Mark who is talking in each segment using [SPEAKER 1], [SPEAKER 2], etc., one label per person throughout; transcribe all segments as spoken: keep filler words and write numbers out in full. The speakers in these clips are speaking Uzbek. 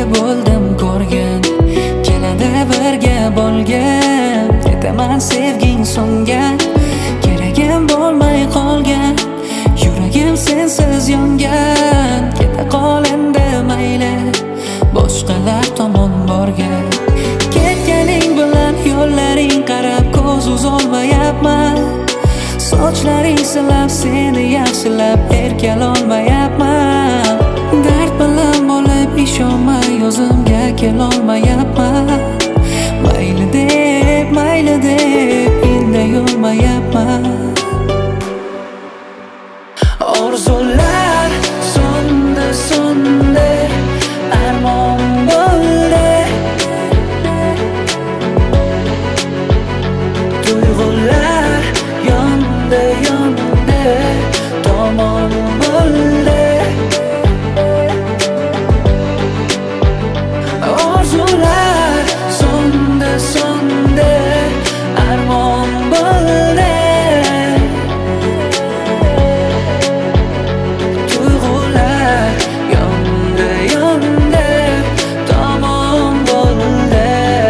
[SPEAKER 1] bo'ldim ko'rgin, keladi birga bo'lgan. Ketaman sevging so'ngan, keragim bo'lmay qolgan, yuragim sensiz yongan. Keta qol endi mayli, boshqalar tomon borgan. Ketganing bilan yo'llaring qarab ko'z uzolmayapman. Sochlaring silab seni yaxshilab erkalolmayapman. Dard bilan bo'lib ishonmay o'zimga kelolmayapman. Mayli deb, mayli deb indayolmayapman. Orzular so'ndi, so'ndi, armon bo'ldi. Tuyg'ular yondi, yondi, tomon bo'ldi. Orzular so'ndi, so'ndi, armon bo'ldi. Tuyg'ular yondi, yondi, tomon bo'ldi.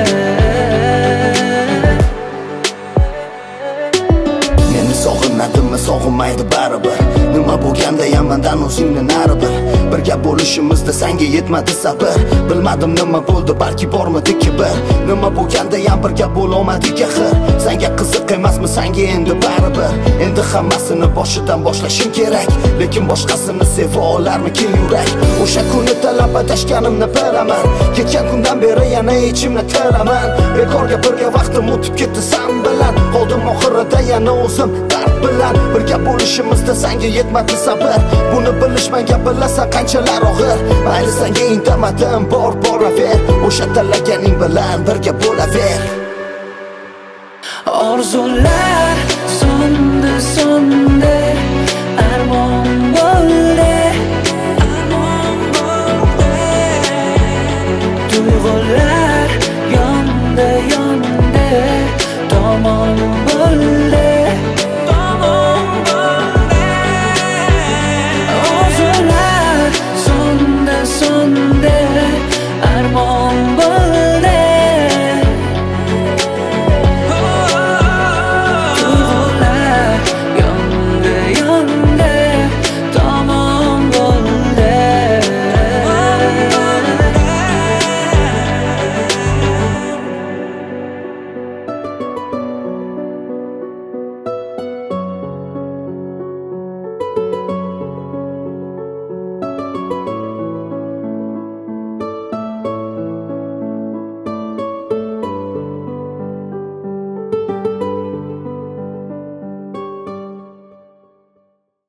[SPEAKER 2] Meni sog'inadimi, sog'inmaydi baribir. Nima bo'lganda ham mendan o'zingni nari bil. Birga bo'lishimizda senga yetmadi sabr. Bilmadim nima bo'ldi, balki bormidi kibr. Nima bo'lganda ham birga bo'lolmadik axir. Senga qiziq emasmi, senga endi baribir. Endi hammasini boshidan boshlashim kerak, lekin boshqasini seva olarmikin yurak? O'sha kuni talab adashganimni bilaman, ketgan kundan beri yana ichimni tiraman. Bekorga birga vaqtim o'tib ketdi sen bilan, qoldim oxirida yana o'zim dard bilan. Birga bo'lishimizda senga yetmadi sabr. Buni bilishmagan bilasan qanchalar og'ir. Mayli senga indamadim, bor boraver, o'sha talaganing bilan birga bo'laver.
[SPEAKER 1] Orzular so'ndi, so'ndi,